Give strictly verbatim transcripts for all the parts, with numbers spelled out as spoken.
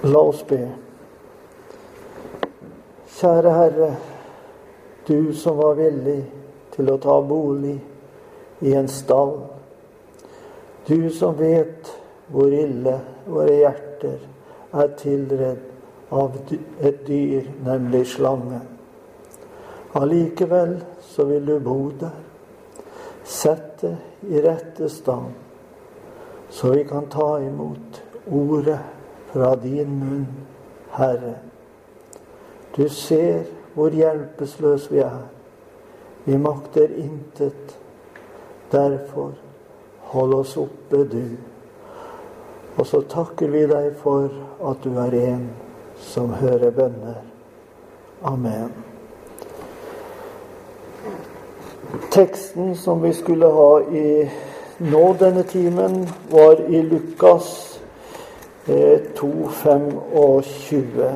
La oss be. Kjære Herre, du som var villig til å ta bolig i en stall. Du som vet hvor ille våre hjerter er tilredd av et dyr, nemlig slangen. Allikevel så vil du bo der. Sette i rette stand, så vi kan ta imot ordet fra din munn, Herre. Du ser hvor hjelpeløs vi er. Vi makter intet. Derfor hold oss oppe, du. Og så takker vi deg for at du er en som hører bønner. Amen. Teksten som vi skulle ha i nå denne timen var i Lukas eh, to tjuefem.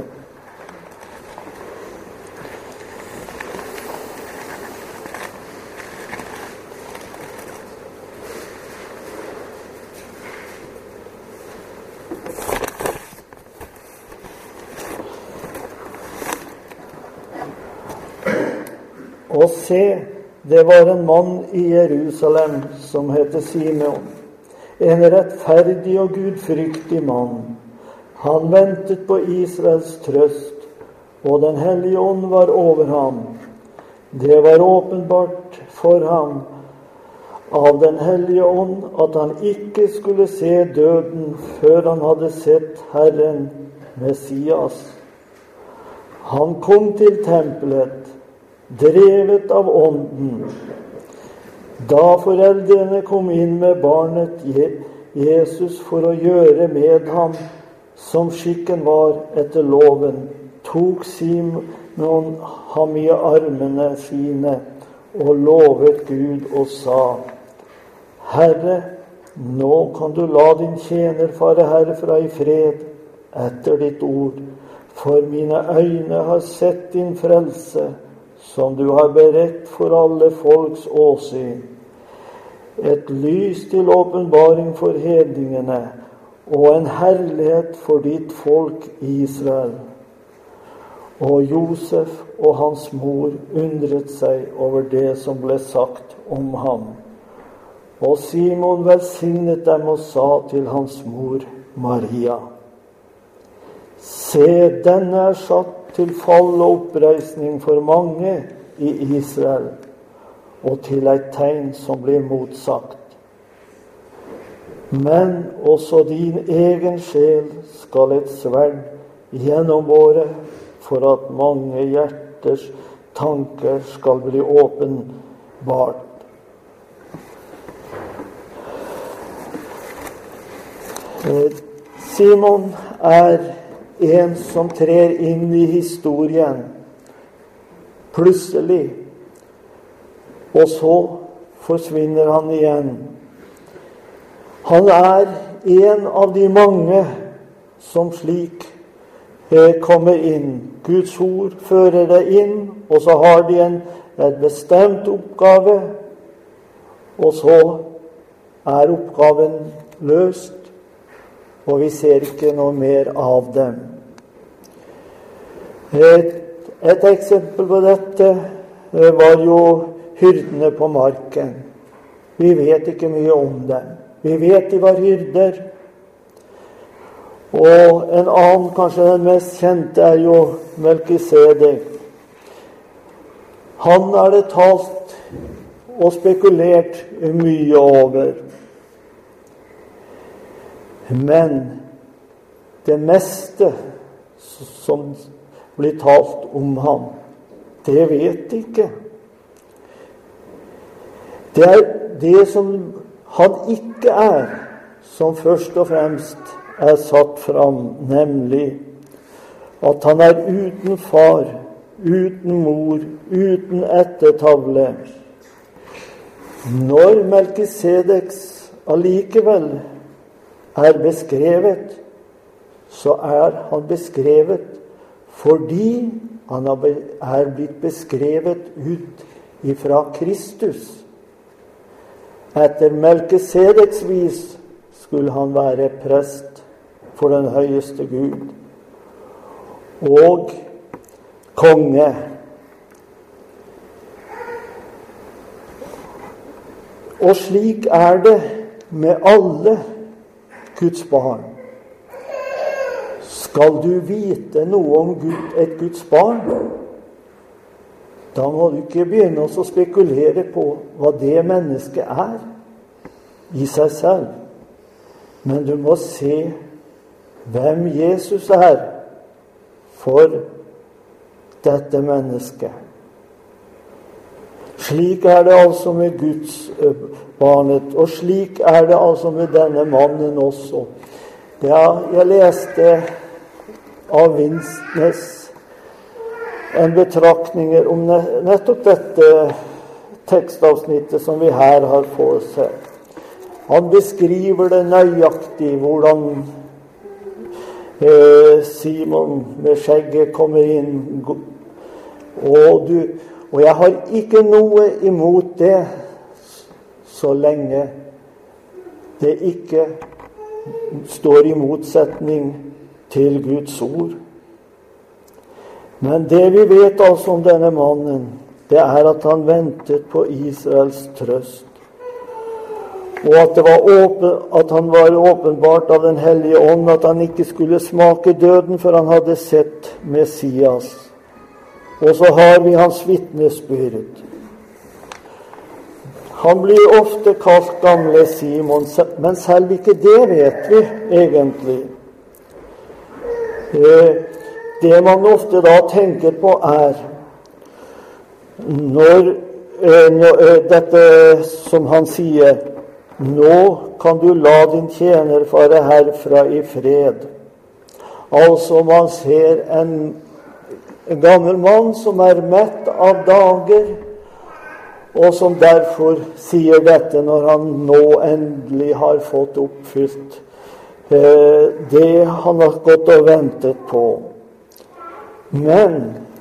Og se, det var en mann i Jerusalem som heter Simeon, en rettferdig og gudfryktig mann. Han ventet på Israels trøst, og den hellige ånd var over ham. Det var åpenbart for ham av den hellige ånd at han ikke skulle se døden før han hadde sett Herren Messias. Han kom til tempelet, drevet av ånden. Da foreldrene kom inn med barnet Jesus for å gjøre med ham som skikken var etter loven, tok Simon ham i armene sine og lovet Gud og sa: Herre, nå kan du la din tjener fare herfra i fred etter ditt ord, for mine øyne har sett din frelse, som du har beredt for alle folks åsyn, et lys til åpenbaring for hedningene, og en herlighet for ditt folk Israel. Og Josef og hans mor undret seg over det som ble sagt om ham. Og Simon velsignet dem og sa til hans mor Maria: Se, denne er satt til fall og oppreisning for mange i Israel, og til et tegn som blir motsagt. Men også din egen sjel skal et sverd gjennombåre, for at mange hjerters tanker skal bli åpenbart. Simon er en som trer inn i historien plutselig, og så forsvinner han igjen. Han er en av de mange som slik eh, kommer inn. Guds ord fører det inn, og så har de en, en bestemt oppgave, og så er oppgaven løst, og vi ser ikke noe mer av dem. Et, et eksempel på dette var jo hyrdene på marken. Vi vet ikke mye om dem. Vi vet de var hyrder. Og en annen, kanskje den mest kjente, er jo Melkisedek. Han er det talt og spekulert mye over. Men det meste som blir talt om ham, det vet ikke. Det er det som han ikke er, som først og fremst er satt fram, nemlig at han er uten far, uten mor, uten ettertavle. Når Melkisedeks allikevel er beskrevet, så er han beskrevet fordi han er blitt beskrevet ut ifra Kristus. Etter Melkisedeks vis skulle han være prest for den høyeste Gud. og konge. Og slik er det med alle Guds barn. Skal du vite noe om Gud, et Guds barn, da må du ikke begynne å spekulere på hva det mennesket er i seg selv. Men du må se hvem Jesus er for dette mennesket. Slik er det altså med Guds barnet, og slik er det altså med denne mannen også. Ja, jeg leste av Vinsnes en betraktninger om nettopp dette tekstavsnittet som vi her har for oss her. Han beskriver det nøyaktig, hvordan eh, Simon med skjegget kommer inn. Og, du, og jeg har ikke noe imot det, så lenge det ikke står i motsetning til Guds ord. Men det vi vet altså om denne mannen, det er at han ventet på Israels trøst. Og at, det var åpen, at han var åpenbart av den hellige ånd, at han ikke skulle smake døden før han hadde sett Messias. Og så har vi hans vitnesbyrd. Han blir ofte kalt gamle Simon, men selv ikke det vet vi egentlig. Det man ofte da tenker på er, når, når dette som han sier, nå kan du la din tjener fare herfra i fred. Altså man ser en, en gammel mann som er mett av dager, og som derfor sier dette når han nå endelig har fått oppfylt eh, det han har gått og ventet på. Men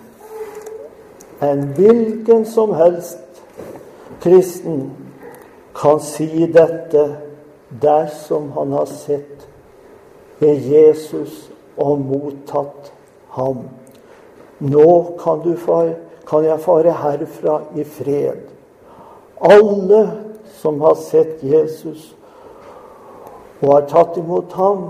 en hvilken som helst kristen kan si dette dersom han har sett ved Jesus og mottatt ham. Nå kan, du fare, kan jeg fare herfra i fred. Alle som har sett Jesus og har tatt imot ham,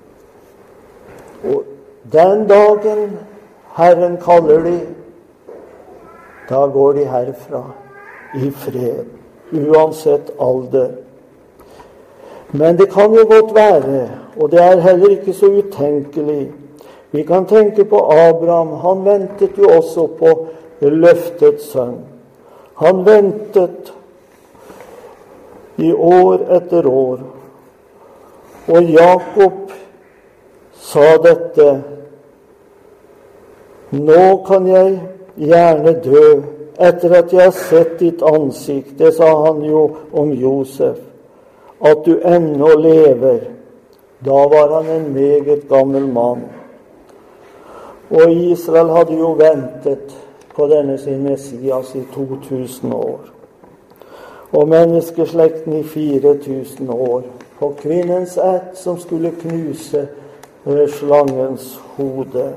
og den dagen Herren kaller de, da går de herfra i fred, uansett alder. Men det kan jo godt være, og det er heller ikke så utenkelig. Vi kan tenke på Abraham. Han ventet jo også på løftets sønn. Han ventet i år etter år. Og Jakob sa dette: nå kan jeg gjerne dø etter at jeg har sett ditt ansikt. Det sa han jo om Josef. At du ennå lever. Da var han en meget gammel mann. Og Israel hadde jo ventet på denne sin Messias i to tusen år. Og menneskeslekten i fire tusen år. På kvinnens ett som skulle knuse slangens hode.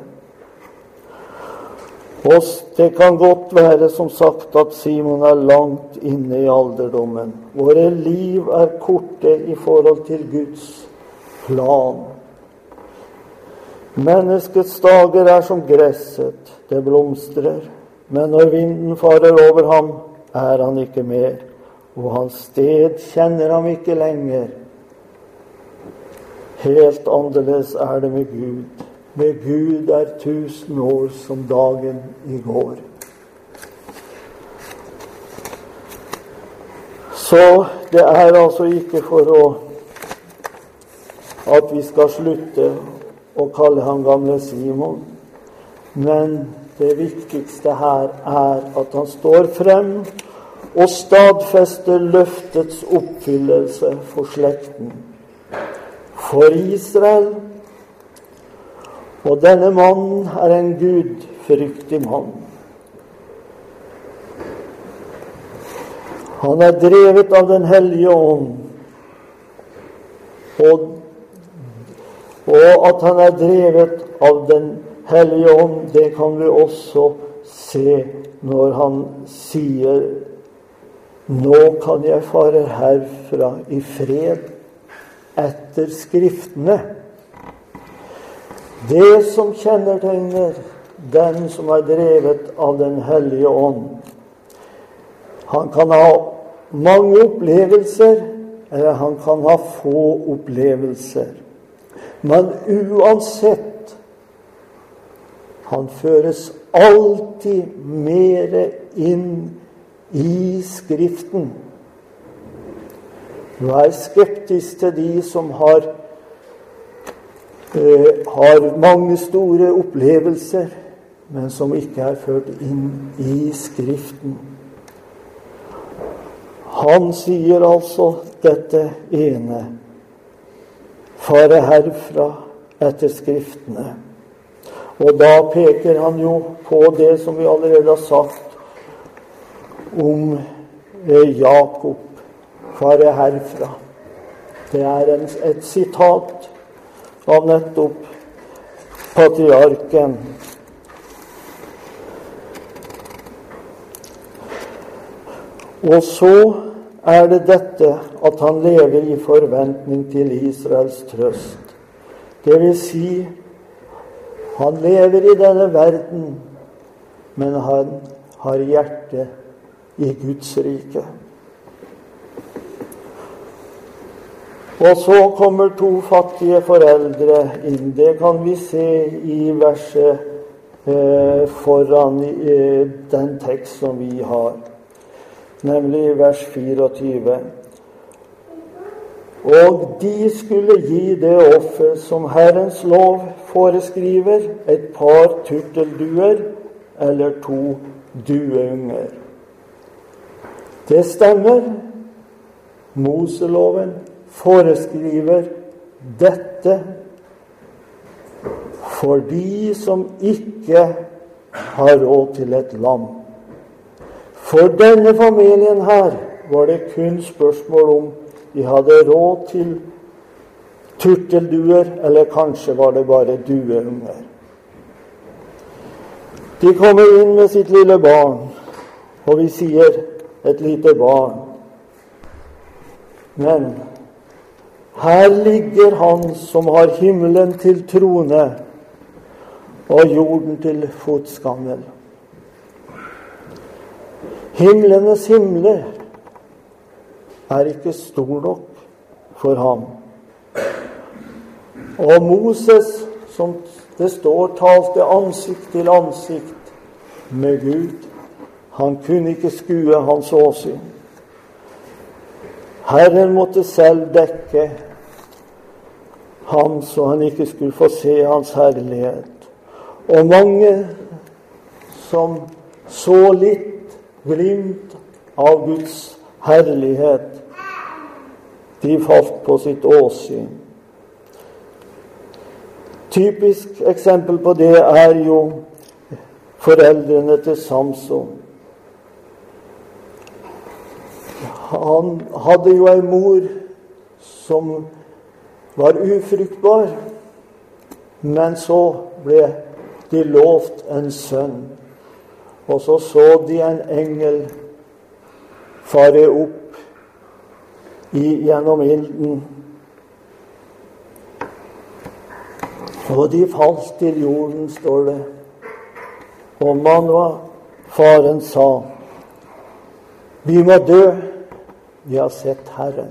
Og det kan godt være, som sagt, at Simon er langt inne i alderdommen. Våre liv er korte i forhold til Guds plan. Menneskets dager er som gresset, det blomstrer, men når vinden farer over ham, er han ikke mer, og hans sted kjenner ham ikke lenger. Helt annerledes er det med Gud. Med Gud er tusen år som dagen i går. Så det er altså ikke for å, at vi skal slutte å kalle han gamle Simon, men det viktigste her er at han står frem og stadfester løftets oppfyllelse for slekten. For Israel. Og denne mannen er en gudfryktig mann. Han er drevet av den hellige ånd. Og, og at han er drevet av den Hellige Ånd, det kan vi også se når han sier: nå kan jeg fare herfra i fred etter Skriftene. Det som kjennetegner den som er drevet av den Hellige Ånd. Han kan ha mange opplevelser, eller han kan ha få opplevelser. Men uansett, han føres alltid mer inn i Skriften. Vær skeptisk til de som har, eh, har mange store opplevelser, men som ikke er ført inn i Skriften. Han sier altså dette ene: fare herfra etter Skriftene. Og da peker han jo på det som vi allerede har sagt om eh, Jakob. Fare herfra. Det er en, et sitat av nettopp patriarken. Og så er det dette at han lever i forventning til Israels trøst. Det vil si, han lever i denne verden, men han har hjertet i Guds rike. Og så kommer to fattige foreldre inn. Det kan vi se i verset eh, foran i eh, den tekst som vi har. Nemlig vers fireogtyve. Og de skulle gi det offer som Herrens lov foreskriver, et par turtelduer eller to dueunger. Det stemmer. Moseloven foreskriver dette for de som ikke har råd til et lam. For denne familien her var det kun spørsmål om de hadde råd til turtelduer, eller kanskje var det bare dueunger. De kommer inn med sitt lille barn, og vi sier et lite barn. Men her ligger han som har himmelen til trone og jorden til fotskammel. Himlenes himler er ikke stor nok for ham. Og Moses, som det står, talte ansikt til ansikt med Gud. Han kunne ikke skue hans åsyn. Herren måtte selv dekke ham, så han ikke skulle få se hans herlighet. Og mange som så litt glimt av Guds herlighet, de falt på sitt åsyn. Typisk eksempel på det er jo foreldrene til Samson. Han hadde jo en mor som var ufruktbar, men så ble de lovt en sønn. Og så så de en engel fare opp i, gjennom ilden. Og de falt til jorden, står det. Og Manoah, faren, sa: vi må dø, vi har sett Herren.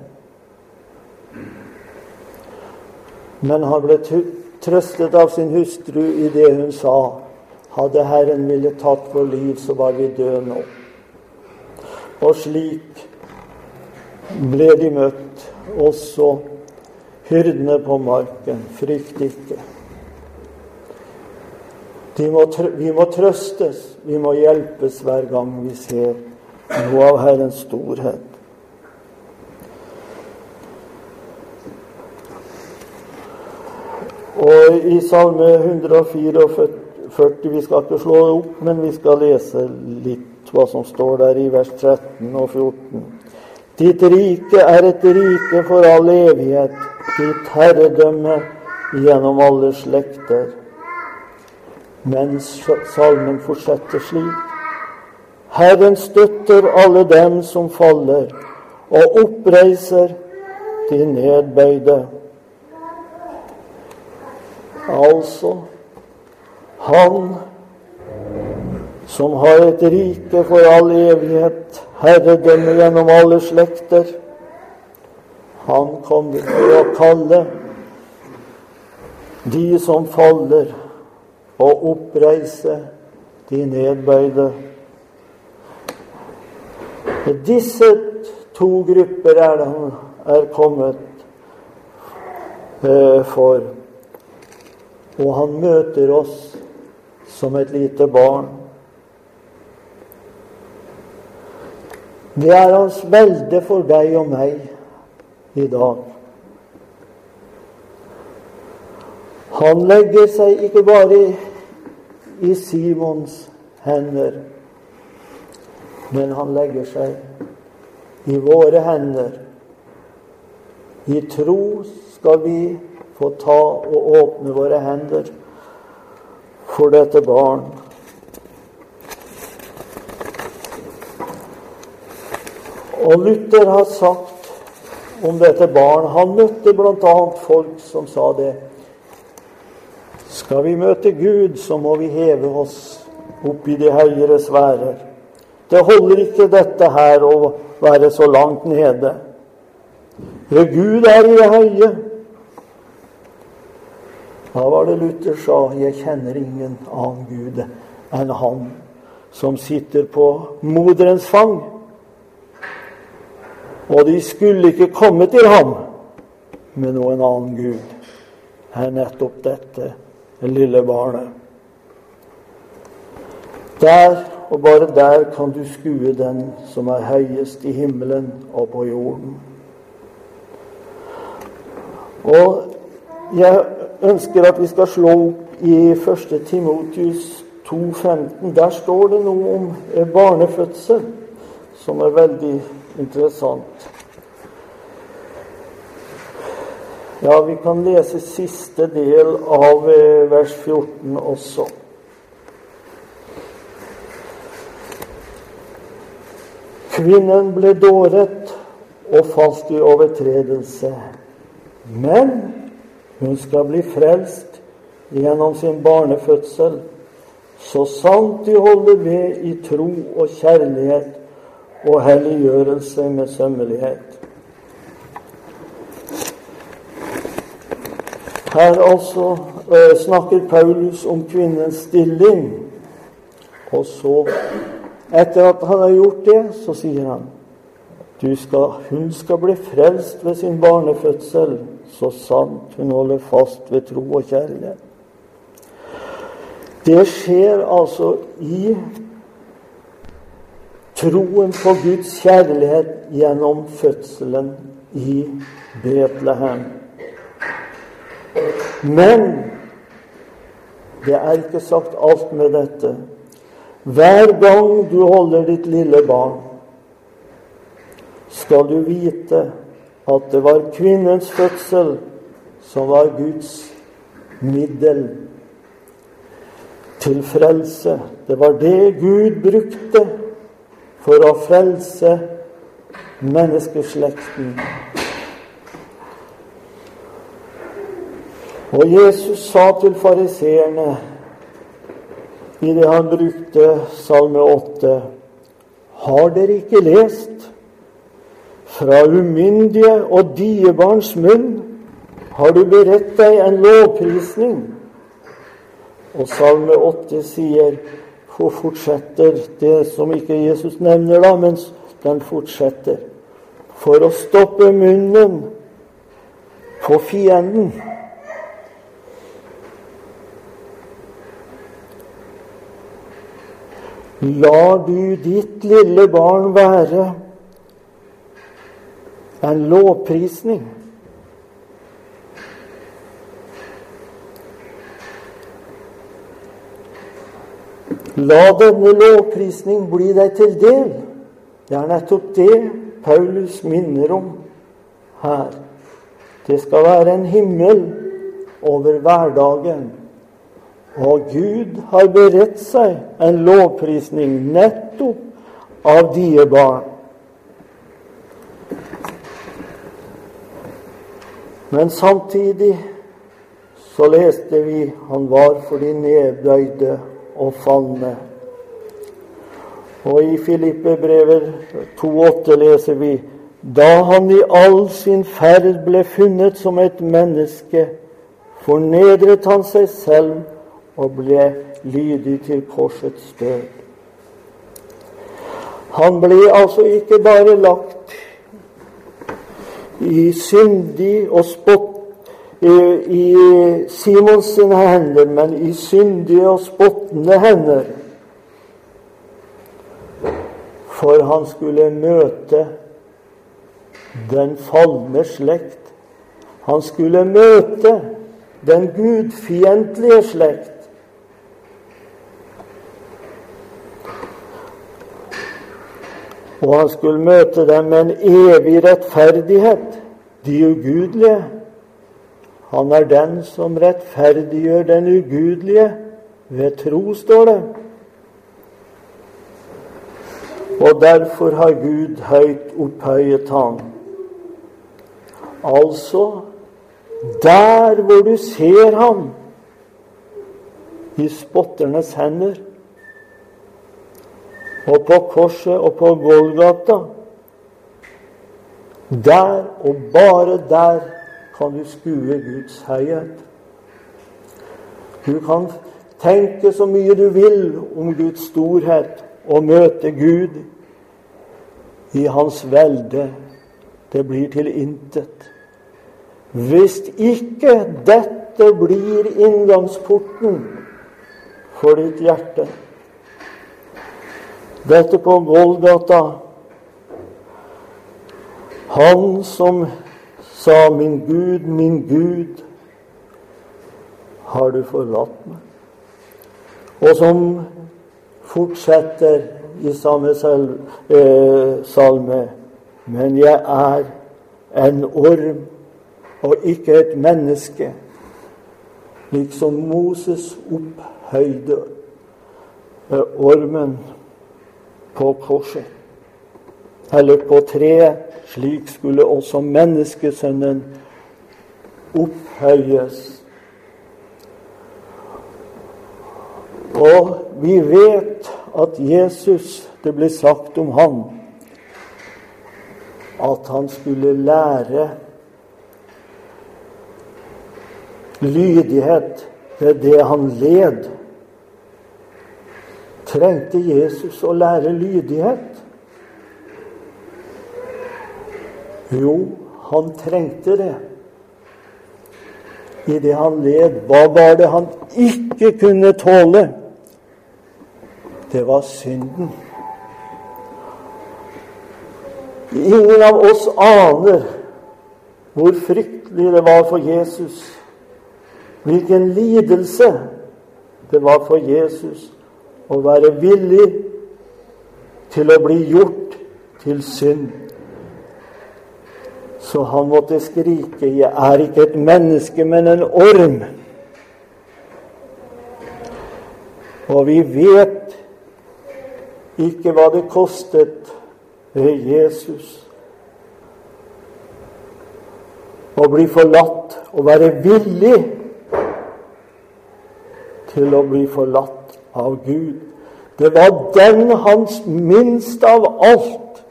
Men han ble trøstet av sin hustru i det hun sa: hadde Herren ville tatt vår liv, så var vi døde nå. Og slik ble de møtt, også hyrdene på marken. Frykt ikke. De må trø- vi må trøstes, vi må hjelpes hver gang vi ser noe av Herrens storhet. Og i salme et hundre og fireogfyrti, vi skal ikke slå det opp, men vi skal lese litt hva som står der i vers tretten og fjorten. Ditt rike er et rike for all evighet, ditt herredømme gjennom alle slekter. Men salmen fortsetter slik: Herren støtter alle dem som faller, og oppreiser de nedbøyde. Altså, han som har et rike for all evighet, herredømme gjennom alle slekter, han kommer til å kalle de som faller, og oppreise de nedbøyde. Disse to grupper er det han er kommet eh, for, og han møter oss som et lite barn. Det er hans velde for deg og meg i dag. Han legger seg ikke bare i, i Simons hender, men han legger seg i våre hender. I tro skal vi få ta og åpne våre hender for dette barn. Og Luther har sagt om dette barn, han møtte blant annet folk som sa det: skal vi møte Gud, så må vi heve oss opp i de høyere sfærer. Det holder ikke dette her å være så langt nede. For Gud er i det høye. Da var det Luther sa: jeg kjenner ingen annen Gud enn han som sitter på moderens fang. Og de skulle ikke komme til ham med noen annen Gud enn nettopp dette lille barnet. Der og bare der kan du skue den som er høyest i himmelen og på jorden. Og jeg ønsker at vi skal slå opp i første Timotheus to femten. Der står det noe om barnefødsel som er veldig interessant. Ja, vi kan lese siste del av vers fjorten også. Kvinnen ble dåret og falt i overtredelse, men hun skal bli frelst gjennom sin barnefødsel, så sant de holder ved i tro og kjærlighet og helliggjørelse med sømmelighet. Her altså øh, snakker Paulus om kvinnens stilling, og så, etter at han har gjort det, så sier han: du skal, hun skal bli frelst ved sin barnefødsel, så sant hun holder fast ved tro og kjærlighet. Det skjer altså i troen på Guds kjærlighet gjennom fødselen i Betlehem. Men det er ikke sagt alt med dette. Hver gang du holder ditt lille barn, skal du vite at det var kvinnens fødsel som var Guds middel til frelse. Det var det Gud brukte for å frelse menneskeslekten. Og Jesus sa til fariseerne i det han brukte salme åtte: har dere ikke lest? Fra umyndige og diebarns munn har du beredt deg en lovprisning. Og salme åtte sier, for fortsetter det som ikke Jesus nevner da, men den fortsetter: for å stoppe munnen på fienden. Lar du ditt lille barn være en lovprisning? La denne lovprisning bli deg til del. Det er nettopp det Paulus minner om her. Det skal være en himmel over hverdagen. Og Gud har beredt seg en lovprisning nettopp av dine barn. Men samtidig så leste vi han var for de nedbøyde og falne. Og i Filippebrevet to åtte leser vi: da han i all sin ferd ble funnet som et menneske, fornedret han seg selv og ble lydig til korsets død. Han ble altså ikke bare lagt i syndig og spott i, i Simons sine hender, men i syndige og spottende hender. For han skulle møte den falne slekt. Han skulle møte den gudfiendtlige slekt. Og han skulle møte dem med en evig rettferdighet, de ugudelige. Han er den som rettferdiggjør den ugudelige ved tro, står det. Og derfor har Gud høyt opphøyet ham. Altså, der hvor du ser ham, i spotternes hender, og på korset og på Golgata, der og bare der kan du skue Guds høyhet. Du kan tenke så mye du vil om Guds storhet og møte Gud i hans velde. Det blir til intet. Hvis ikke dette blir inngangsporten for ditt hjerte. Dette på Golgata. Han som sa: min Gud, min Gud, har du forlatt meg? Og som fortsetter i samme salme: men jeg er en orm og ikke et menneske, liksom Moses opphøyde ormen på korset, eller på treet, slik skulle også menneskesønnen opphøyes. Og vi vet at Jesus, det ble sagt om ham, at han skulle lære lydighet ved det han led. Trengte Jesus å lære lydighet? Jo, han trengte det. I det han led, hva var det han ikke kunne tåle? Det var synden. Ingen av oss aner hvor fryktelig det var for Jesus, hvilken lidelse det var for Jesus å være villig til å bli gjort til synd. Så han måtte skrike: jeg er ikke et menneske, men en orm. Og vi vet ikke hva det kostet ved Jesus å bli forlatt, og være villig til å bli forlatt av Gud. Det var den hans minst av alt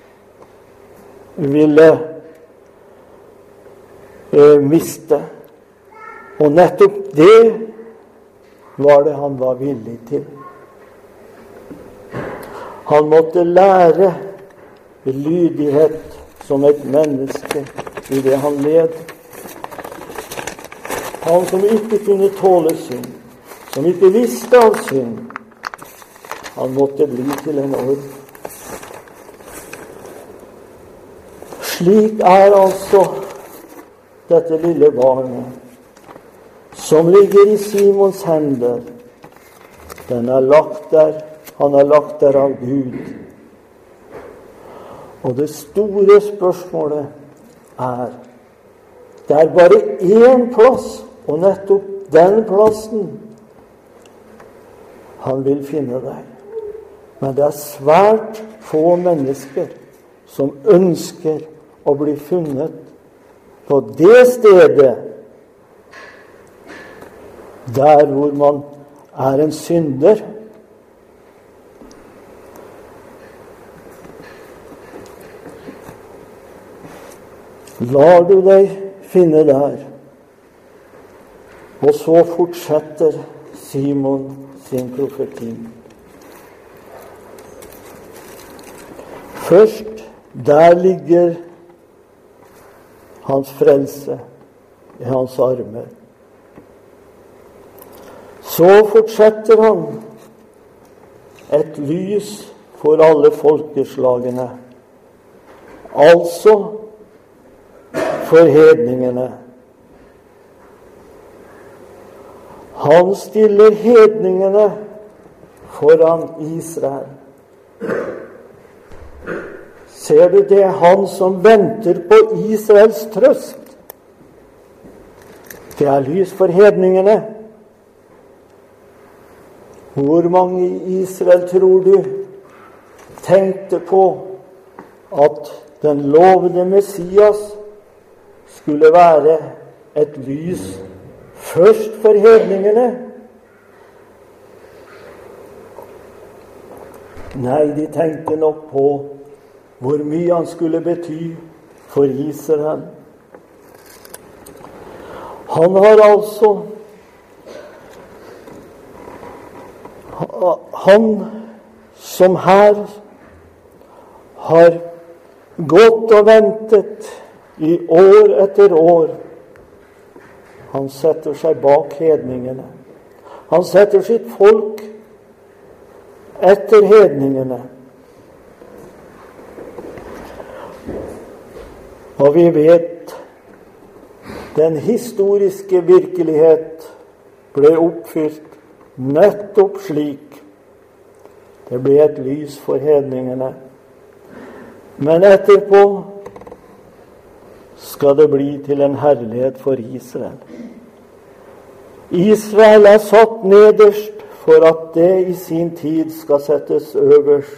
ville eh, miste. Og nettopp det var det han var villig til. Han måtte lære lydighet som et menneske i det han led. Han som ikke kunne tåle synd, som ikke visste av synd, han måtte bli til en orm. Slik er altså dette lille barnet, som ligger i Simons hender. Den er lagt der, han er lagt der av Gud. Og det store spørsmålet er, det er bare én plass, og nettopp den plassen Han vil finne deg. Men det er svært få mennesker som ønsker å bli funnet på det stedet der hvor man er en synder. Lar du deg finne der? Og så fortsetter Simon sin profeti. Først, der ligger hans frelse i hans armer. Så fortsetter han et lys for alle folkeslagene, altså for hedningene. Han stiller hedningene foran Israel. Ser du det? Han som venter på Israels trøst. Det er lys for hedningene. Hvor mange i Israel tror du tenkte på at den lovede Messias skulle være et lys først for hedningene? Nei, de tenkte nok på hvor mye han skulle bety for Israel. Han har altså Han som her har gått og ventet i år etter år, han setter seg bak hedningene. Han setter sitt folk etter hedningene. Og vi vet den historiske virkelighet ble oppfylt nettopp slik. Det ble et lys for hedningene. Men etterpå skal det bli til en herlighet for Israel. Israel er satt nederst for at det i sin tid skal settes øverst,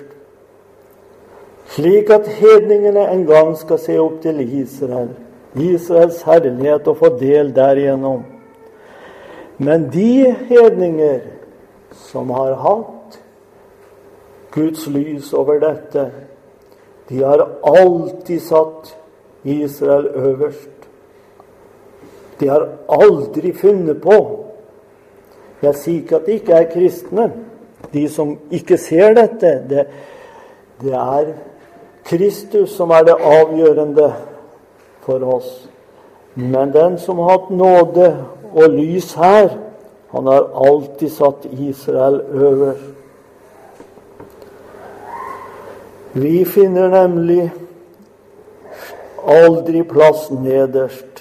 slik at hedningene en gang skal se opp til Israel, Israels herlighet, og få del derigjennom. Men de hedninger som har hatt Guds lys over dette, de har alltid satt Israel øverst. De har aldri funnet på. Jeg sier ikke at de ikke er kristne. De som ikke ser dette, det, det er Kristus som er det avgjørende for oss. Men den som har hatt nåde og lys her, han har alltid satt Israel øverst. Vi finner nemlig aldri plass nederst.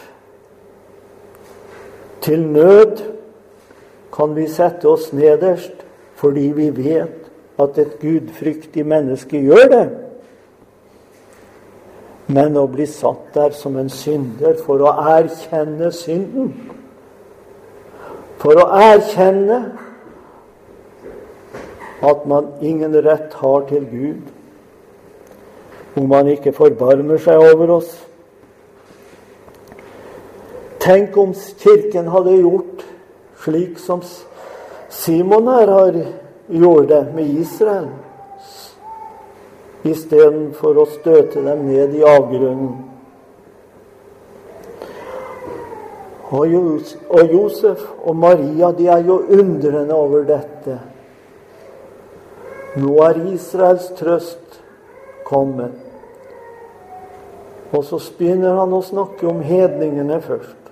Til nød kan vi sette oss nederst fordi vi vet at et gudfryktig menneske gjør det. Men å bli satt der som en synder for å erkjenne synden, for å erkjenne at man ingen rett har til Gud, om man ikke forbarmer seg over oss. Tenk om kirken hadde gjort slik som Simon her har gjort det med Israel, i stedet for å støte dem ned i avgrunnen. Og Josef og Maria, de er jo undrende over dette. Nå er Israels trøst kommet. Og så begynner han å snakke om hedningene først.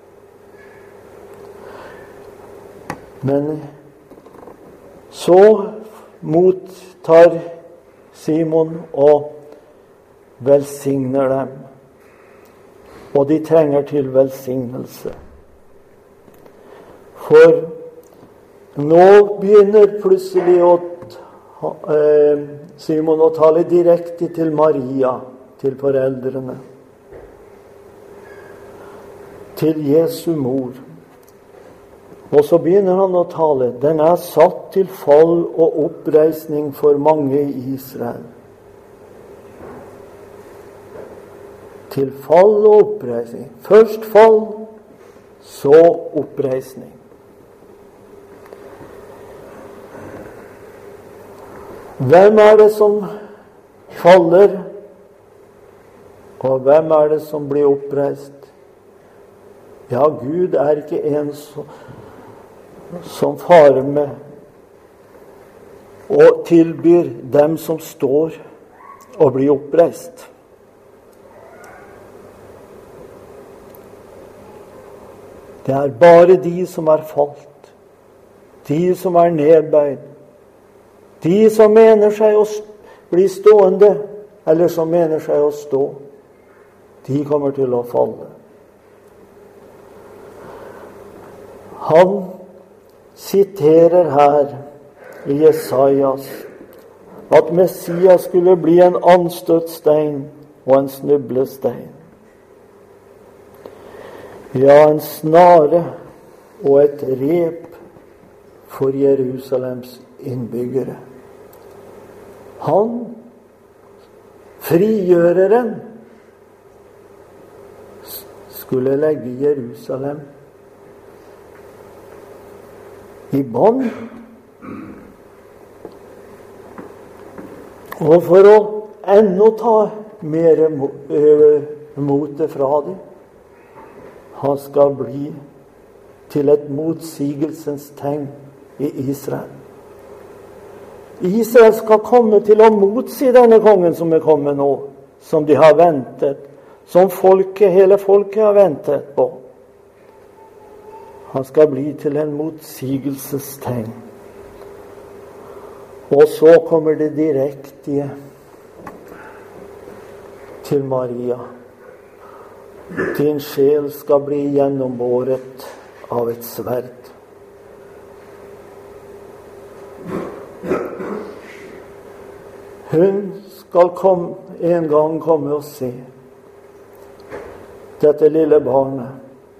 Men så mottar Simon og velsigner dem. Og de trenger til velsignelse. For nå begynner plutselig å, eh, Simon å tale direkte til Maria, til foreldrene, til Jesu mor. Og så begynner han å tale. Den er satt til fall og oppreisning for mange i Israel. Til fall og oppreisning. Først fall, så oppreisning. Hvem er det som faller, og hvem er det som blir oppreist? Ja, Gud er ikke en som, som farer med og tilbyr dem som står og blir oppreist. Det er bare de som er falt, de som er nedbøyd, de som mener seg å bli stående, eller som mener seg å stå, de kommer til å falle. Han siterer her i Jesajas at Messias skulle bli en anstøtstein og en snublestein. Ja, en snare og et rep for Jerusalems innbyggere. Han, frigjøreren, skulle legge Jerusalem i bånd. Og for å ennå ta mer motet fra dem, han skal bli til et motsigelsens tegn i Israel. Israel skal komme til å motsi denne kongen som er kommet nå, som de har ventet, som folket, hele folket har ventet på. Han skal bli til en motsigelsestegn. Og så kommer det direkte til Maria. Din sjel skal bli gjennombåret av et sverd. Hun skal komme, en gang komme og se dette lille barnet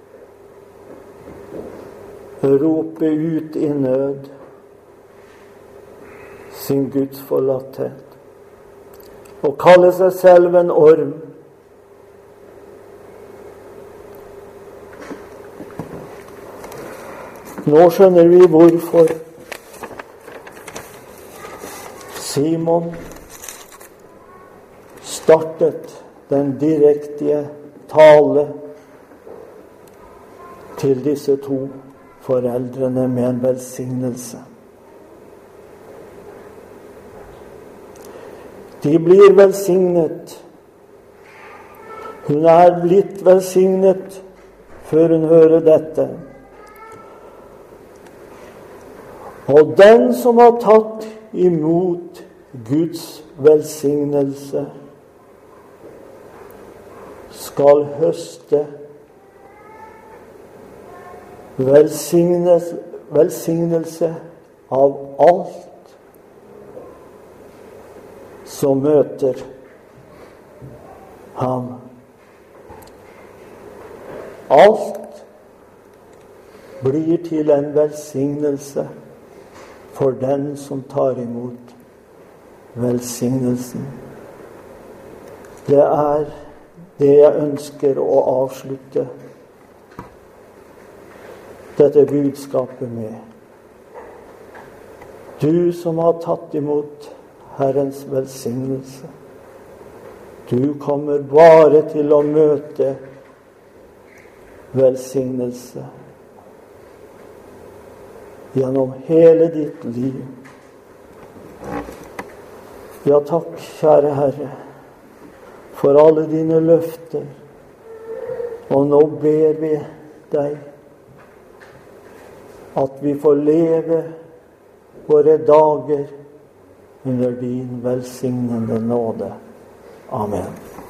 rope ut i nød sin Guds forlatthet og kalle seg selv en orm. Nå skjønner vi hvorfor Simon startet den direkte tale til disse to foreldrene med en velsignelse. De blir velsignet. Hun er blitt velsignet før hun hører dette. Og den som har tatt imot Guds velsignelse, skal høste velsignelse, velsignelse av alt som møter ham. Alt blir til en velsignelse for den som tar imot velsignelsen. Det er det jeg ønsker å avslutte dette budskapet med. Du som har tatt imot Herrens velsignelse, du kommer bare til å møte velsignelse gjennom hele ditt liv. Ja, takk, kjære Herre, for alle dine løfter. Og nå ber vi deg at vi får leve våre dager under din velsignende nåde. Amen.